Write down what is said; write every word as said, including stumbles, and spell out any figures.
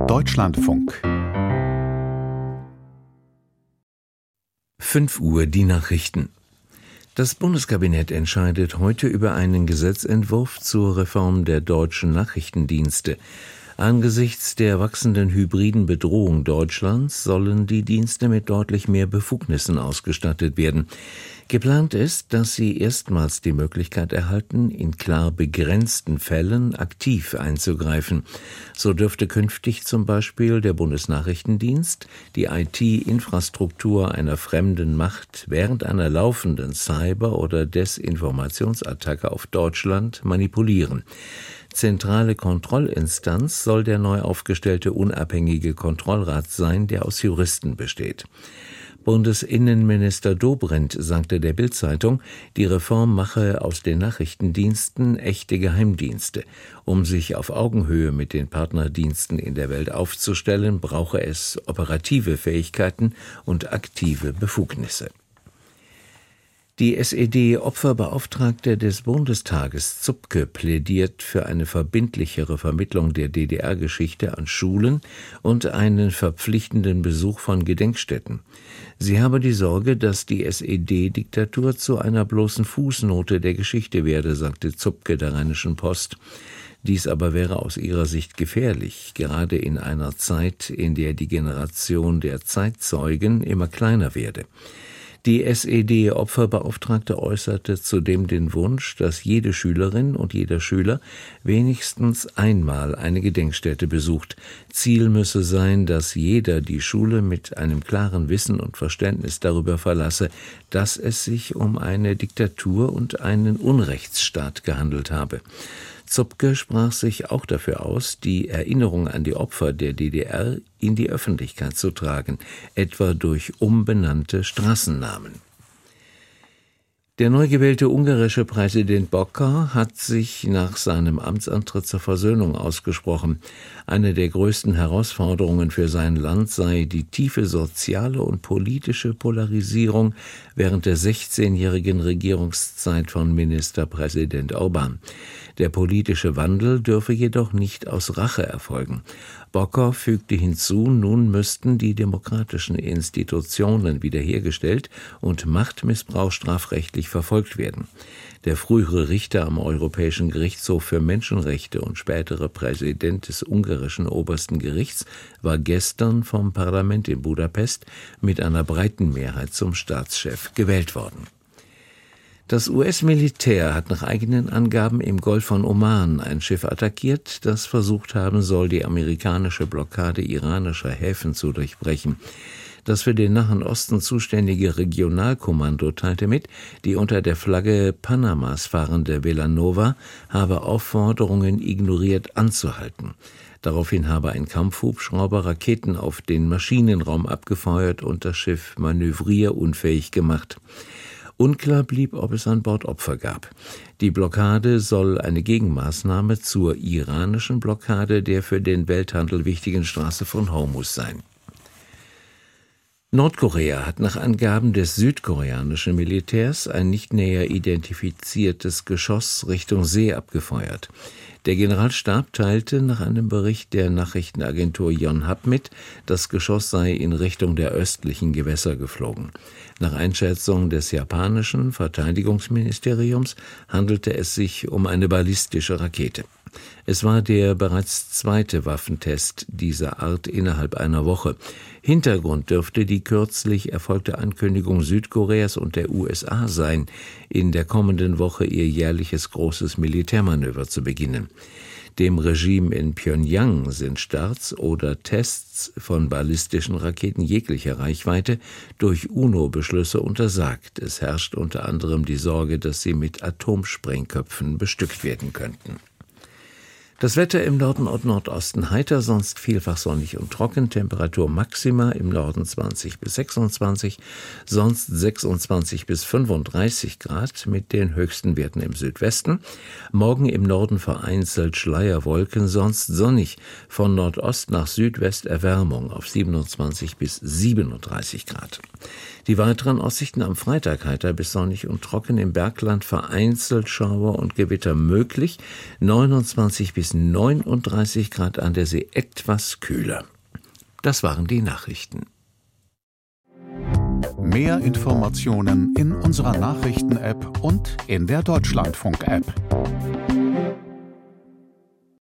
Deutschlandfunk. fünf Uhr die Nachrichten. Das Bundeskabinett entscheidet heute über einen Gesetzentwurf zur Reform der deutschen Nachrichtendienste. Angesichts der wachsenden hybriden Bedrohung Deutschlands sollen die Dienste mit deutlich mehr Befugnissen ausgestattet werden. Geplant ist, dass sie erstmals die Möglichkeit erhalten, in klar begrenzten Fällen aktiv einzugreifen. So dürfte künftig zum Beispiel der Bundesnachrichtendienst die I T-Infrastruktur einer fremden Macht während einer laufenden Cyber- oder Desinformationsattacke auf Deutschland manipulieren. Zentrale Kontrollinstanz soll der neu aufgestellte unabhängige Kontrollrat sein, der aus Juristen besteht. Bundesinnenminister Dobrindt sagte der Bild-Zeitung, die Reform mache aus den Nachrichtendiensten echte Geheimdienste. Um sich auf Augenhöhe mit den Partnerdiensten in der Welt aufzustellen, brauche es operative Fähigkeiten und aktive Befugnisse. Die S E D-Opferbeauftragte des Bundestages Zupke plädiert für eine verbindlichere Vermittlung der D D R-Geschichte an Schulen und einen verpflichtenden Besuch von Gedenkstätten. Sie habe die Sorge, dass die S E D-Diktatur zu einer bloßen Fußnote der Geschichte werde, sagte Zupke der Rheinischen Post. Dies aber wäre aus ihrer Sicht gefährlich, gerade in einer Zeit, in der die Generation der Zeitzeugen immer kleiner werde. Die S E D-Opferbeauftragte äußerte zudem den Wunsch, dass jede Schülerin und jeder Schüler wenigstens einmal eine Gedenkstätte besucht. Ziel müsse sein, dass jeder die Schule mit einem klaren Wissen und Verständnis darüber verlasse, dass es sich um eine Diktatur und einen Unrechtsstaat gehandelt habe. Zupke sprach sich auch dafür aus, die Erinnerung an die Opfer der D D R in die Öffentlichkeit zu tragen, etwa durch umbenannte Straßennamen. Der neu gewählte ungarische Präsident Bocar hat sich nach seinem Amtsantritt zur Versöhnung ausgesprochen. Eine der größten Herausforderungen für sein Land sei die tiefe soziale und politische Polarisierung während der sechzehnjährigen Regierungszeit von Ministerpräsident Orbán. Der politische Wandel dürfe jedoch nicht aus Rache erfolgen. Bocar fügte hinzu, nun müssten die demokratischen Institutionen wiederhergestellt und Machtmissbrauch strafrechtlich verfolgt werden. Der frühere Richter am Europäischen Gerichtshof für Menschenrechte und spätere Präsident des ungarischen obersten Gerichts war gestern vom Parlament in Budapest mit einer breiten Mehrheit zum Staatschef gewählt worden. Das U S-Militär hat nach eigenen Angaben im Golf von Oman ein Schiff attackiert, das versucht haben soll, die amerikanische Blockade iranischer Häfen zu durchbrechen. Das für den Nahen Osten zuständige Regionalkommando teilte mit, die unter der Flagge Panamas fahrende Velanova habe Aufforderungen ignoriert anzuhalten. Daraufhin habe ein Kampfhubschrauber Raketen auf den Maschinenraum abgefeuert und das Schiff manövrierunfähig gemacht. Unklar blieb, ob es an Bord Opfer gab. Die Blockade soll eine Gegenmaßnahme zur iranischen Blockade der für den Welthandel wichtigen Straße von Hormuz sein. Nordkorea hat nach Angaben des südkoreanischen Militärs ein nicht näher identifiziertes Geschoss Richtung See abgefeuert. Der Generalstab teilte nach einem Bericht der Nachrichtenagentur Yonhap mit, das Geschoss sei in Richtung der östlichen Gewässer geflogen. Nach Einschätzung des japanischen Verteidigungsministeriums handelte es sich um eine ballistische Rakete. Es war der bereits zweite Waffentest dieser Art innerhalb einer Woche. Hintergrund dürfte die kürzlich erfolgte Ankündigung Südkoreas und der U S A sein, in der kommenden Woche ihr jährliches großes Militärmanöver zu beginnen. Dem Regime in Pjöngjang sind Starts oder Tests von ballistischen Raketen jeglicher Reichweite durch UNO-Beschlüsse untersagt. Es herrscht unter anderem die Sorge, dass sie mit Atomsprengköpfen bestückt werden könnten. Das Wetter im Norden und Nordosten heiter, sonst vielfach sonnig und trocken. Temperatur Maxima im Norden zwanzig bis sechsundzwanzig, sonst sechsundzwanzig bis fünfunddreißig Grad mit den höchsten Werten im Südwesten. Morgen im Norden vereinzelt Schleierwolken, sonst sonnig. Von Nordost nach Südwest Erwärmung auf siebenundzwanzig bis siebenunddreißig Grad. Die weiteren Aussichten am Freitag heiter bis sonnig und trocken, im Bergland vereinzelt Schauer und Gewitter möglich, neunundzwanzig bis bis neununddreißig Grad an der See, etwas kühler. Das waren die Nachrichten. Mehr Informationen in unserer Nachrichten-App und in der Deutschlandfunk-App.